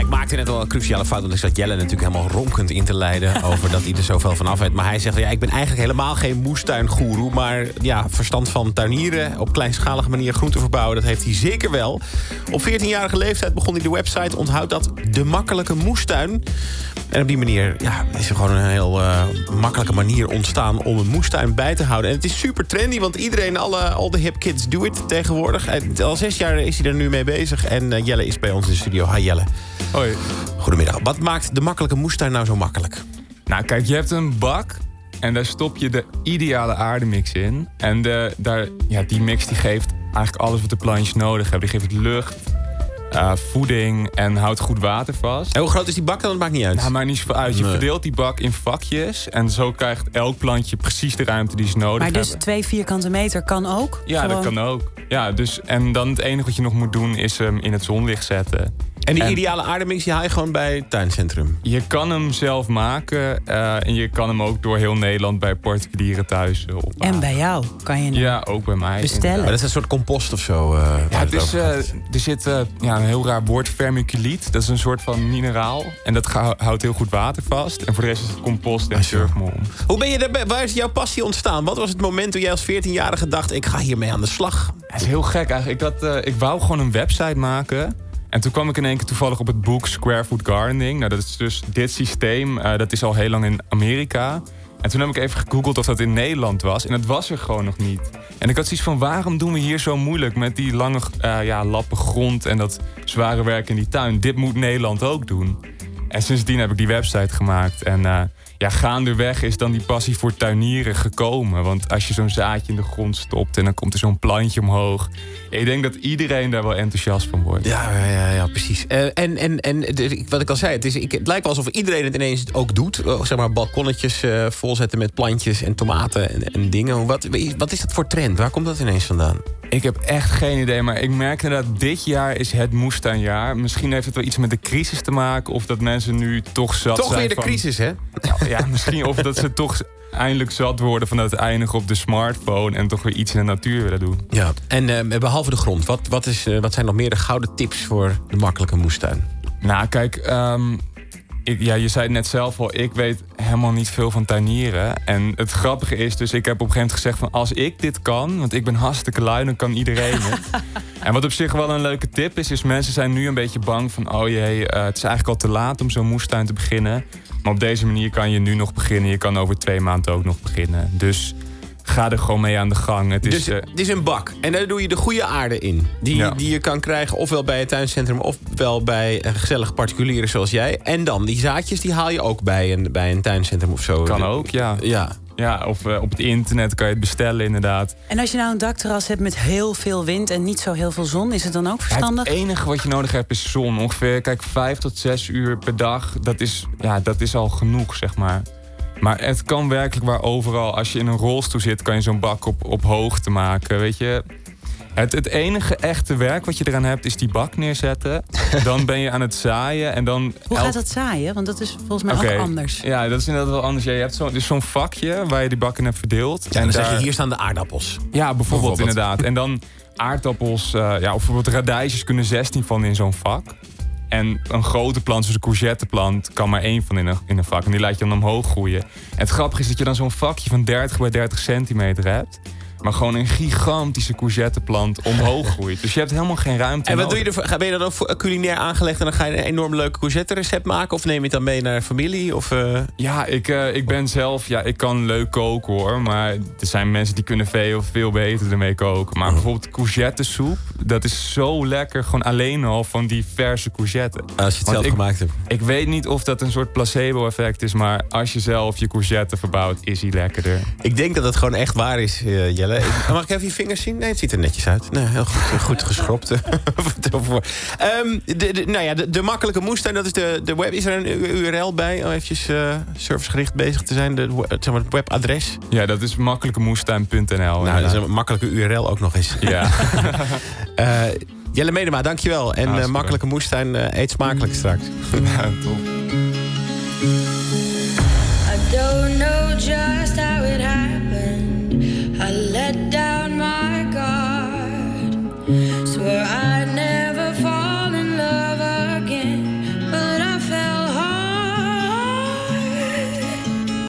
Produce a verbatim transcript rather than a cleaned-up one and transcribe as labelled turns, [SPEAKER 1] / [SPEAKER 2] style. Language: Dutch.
[SPEAKER 1] ik maakte net wel een cruciale fout. Want ik zat Jelle natuurlijk helemaal ronkend in te leiden over dat hij er zoveel van af weet. Maar hij zegt, ja, ik ben eigenlijk helemaal geen moestuingoeroe. Maar ja, verstand van tuinieren, op kleinschalige manier groenten verbouwen, dat heeft hij zeker wel. Op veertienjarige leeftijd begon hij de website, onthoud dat, De Makkelijke Moestuin. En op die manier ja, is er gewoon een heel uh, makkelijke manier ontstaan om een moestuin bij te houden. En het is super trendy, want iedereen, alle, al de hip kids do it tegenwoordig. En al zes jaar is hij er nu mee bezig. En uh, Jelle is bij ons in de studio. Hi Jelle.
[SPEAKER 2] Hoi.
[SPEAKER 1] Goedemiddag. Wat maakt de makkelijke moestuin nou zo makkelijk?
[SPEAKER 2] Nou kijk, je hebt een bak en daar stop je de ideale aardemix in. En de, daar, ja, die mix die geeft eigenlijk alles wat de plantjes nodig hebben. Die geeft het lucht, uh, voeding en houdt goed water vast.
[SPEAKER 1] En hoe groot is die bak dan? Dat maakt niet uit.
[SPEAKER 2] Nou, maakt niet zoveel uit. Je
[SPEAKER 1] Nee.
[SPEAKER 2] verdeelt die bak in vakjes. En zo krijgt elk plantje precies de ruimte die ze nodig
[SPEAKER 3] Maar dus
[SPEAKER 2] hebben.
[SPEAKER 3] twee vierkante meter kan ook?
[SPEAKER 2] Ja,
[SPEAKER 3] Gewoon...
[SPEAKER 2] dat kan ook. Ja, dus, en dan het enige wat je nog moet doen is hem in het zonlicht zetten.
[SPEAKER 1] En die
[SPEAKER 2] En-
[SPEAKER 1] ideale aardemix die haal je gewoon bij het tuincentrum?
[SPEAKER 2] Je kan hem zelf maken. Uh, en je kan hem ook door heel Nederland bij particulieren thuis ophalen.
[SPEAKER 3] En bij jou kan je hem
[SPEAKER 2] Ja, ook bij mij.
[SPEAKER 3] bestellen.
[SPEAKER 1] Maar dat is een soort compost of zo? Uh,
[SPEAKER 2] Ja, het is, uh, er zit uh, ja, een heel raar woord, vermiculiet. Dat is een soort van mineraal. En dat ga- houdt heel goed water vast. En voor de rest is het compost en surfmol.
[SPEAKER 1] Hoe ben je daarbij, waar is jouw passie ontstaan? Wat was het moment toen jij als veertienjarige dacht, ik ga hiermee aan de slag?
[SPEAKER 2] Het is heel gek eigenlijk. Ik, had, uh, ik wou gewoon een website maken. En toen kwam ik in één keer toevallig op het boek Square Foot Gardening. Nou, dat is dus dit systeem. Uh, dat is al heel lang in Amerika. En toen heb ik even gegoogeld of dat in Nederland was. En dat was er gewoon nog niet. En ik had zoiets van, waarom doen we hier zo moeilijk met die lange uh, ja, lappen grond en dat zware werk in die tuin? Dit moet Nederland ook doen. En sindsdien heb ik die website gemaakt. En uh, ja, gaandeweg is dan die passie voor tuinieren gekomen. Want als je zo'n zaadje in de grond stopt en dan komt er zo'n plantje omhoog. Ik denk dat iedereen daar wel enthousiast van wordt.
[SPEAKER 1] Ja, ja, ja, ja precies. Uh, en en, en de, wat ik al zei, het, is, ik, het lijkt wel alsof iedereen het ineens ook doet. Uh, zeg maar balkonnetjes uh, volzetten met plantjes en tomaten en, en dingen. Wat, wat is dat voor trend? Waar komt dat ineens vandaan?
[SPEAKER 2] Ik heb echt geen idee, maar ik merk inderdaad, dit jaar is het moestuinjaar. Misschien heeft het wel iets met de crisis te maken, of dat mensen nu toch zat
[SPEAKER 1] Toch
[SPEAKER 2] zijn
[SPEAKER 1] weer de
[SPEAKER 2] van...
[SPEAKER 1] crisis, hè?
[SPEAKER 2] Nou, ja, misschien of dat ze toch eindelijk zat worden van het eindigen op de smartphone en toch weer iets in de natuur willen doen.
[SPEAKER 1] Ja. En uh, behalve de grond, wat, wat, is, uh, wat zijn nog meer de gouden tips voor de makkelijke moestuin?
[SPEAKER 2] Nou, kijk, um, ik, ja, je zei het net zelf al, ik weet helemaal niet veel van tuinieren. En het grappige is, dus ik heb op een gegeven moment gezegd van, als ik dit kan, want ik ben hartstikke lui, dan kan iedereen het. En wat op zich wel een leuke tip is, is mensen zijn nu een beetje bang van, oh jee, uh, het is eigenlijk al te laat om zo'n moestuin te beginnen. Maar op deze manier kan je nu nog beginnen, je kan over twee maanden ook nog beginnen. Dus ga er gewoon mee aan de gang. Het is,
[SPEAKER 1] Dus
[SPEAKER 2] uh,
[SPEAKER 1] het is een bak. En daar doe je de goede aarde in. Die,
[SPEAKER 2] Ja.
[SPEAKER 1] die je kan krijgen ofwel bij het tuincentrum ofwel bij uh, gezellige particulieren zoals jij. En dan, die zaadjes die haal je ook bij een, bij een tuincentrum of zo.
[SPEAKER 2] kan ook, ja.
[SPEAKER 1] Ja.
[SPEAKER 2] Ja, of uh, op het internet kan je het bestellen inderdaad.
[SPEAKER 3] En als je nou een dakterras hebt met heel veel wind en niet zo heel veel zon, is het dan ook
[SPEAKER 2] Ja,
[SPEAKER 3] verstandig?
[SPEAKER 2] het enige wat je nodig hebt is zon. Ongeveer, kijk, vijf tot zes uur per dag. Dat is, ja, dat is al genoeg, zeg maar. Maar het kan werkelijk waar overal. Als je in een rolstoel zit, kan je zo'n bak op, op hoogte maken, weet je. Het, het enige echte werk wat je eraan hebt, is die bak neerzetten. Dan ben je aan het zaaien en dan...
[SPEAKER 3] Hoe
[SPEAKER 2] elk-
[SPEAKER 3] gaat dat zaaien? Want dat is volgens mij
[SPEAKER 2] Oké.
[SPEAKER 3] ook anders.
[SPEAKER 2] Ja, dat is inderdaad wel anders. Ja, je hebt zo, dus zo'n vakje waar je die bak in hebt verdeeld.
[SPEAKER 1] Ja, en dan zeg je,
[SPEAKER 2] daar-
[SPEAKER 1] hier staan de aardappels.
[SPEAKER 2] Ja, bijvoorbeeld,
[SPEAKER 1] Bijvoorbeeld.
[SPEAKER 2] inderdaad. En dan aardappels, uh, ja, of bijvoorbeeld radijsjes kunnen zestien van in zo'n vak. En een grote plant, zoals een courgetteplant, kan maar één van in een, in een vak. En die laat je dan omhoog groeien. En het grappige is dat je dan zo'n vakje van dertig bij dertig centimeter hebt. Maar gewoon een gigantische courgetteplant omhoog groeit. Dus je hebt helemaal geen ruimte
[SPEAKER 1] En wat doe
[SPEAKER 2] nodig.
[SPEAKER 1] je ervoor? Ben je dan ook voor- culinair aangelegd en dan ga je een enorm leuk courgette recept maken? Of neem je het dan mee naar familie? Of, uh...
[SPEAKER 2] Ja, ik, uh, ik ben zelf... Ja, ik kan leuk koken hoor. Maar er zijn mensen die kunnen veel, veel beter ermee koken. Maar bijvoorbeeld courgettesoep, dat is zo lekker. Gewoon alleen al van die verse courgette.
[SPEAKER 1] Als je het
[SPEAKER 2] Want
[SPEAKER 1] zelf
[SPEAKER 2] ik-
[SPEAKER 1] gemaakt hebt.
[SPEAKER 2] Ik weet niet of dat een soort placebo-effect is... maar als je zelf je courgette verbouwt, is die lekkerder.
[SPEAKER 1] Ik denk dat het gewoon echt waar is, uh, Jelle. Ik- Mag ik even je vingers zien? Nee, het ziet er netjes uit. Nee, heel goed, goed geschropt. Vertel voor. Um, de, de, nou ja, de, de makkelijke moestuin, dat is de, de web. Is er een U R L bij om eventjes uh, servicegericht bezig te zijn? De, zeg maar, het webadres?
[SPEAKER 2] Ja, dat is makkelijkemoestuin punt n l.
[SPEAKER 1] Nou, dat is een makkelijke U R L ook nog eens.
[SPEAKER 2] Ja.
[SPEAKER 1] uh, Jelle Medema, dankjewel. En uh,
[SPEAKER 2] Hartstikke.
[SPEAKER 1] makkelijke moestuin, uh, eet smakelijk straks.
[SPEAKER 2] Ja, top.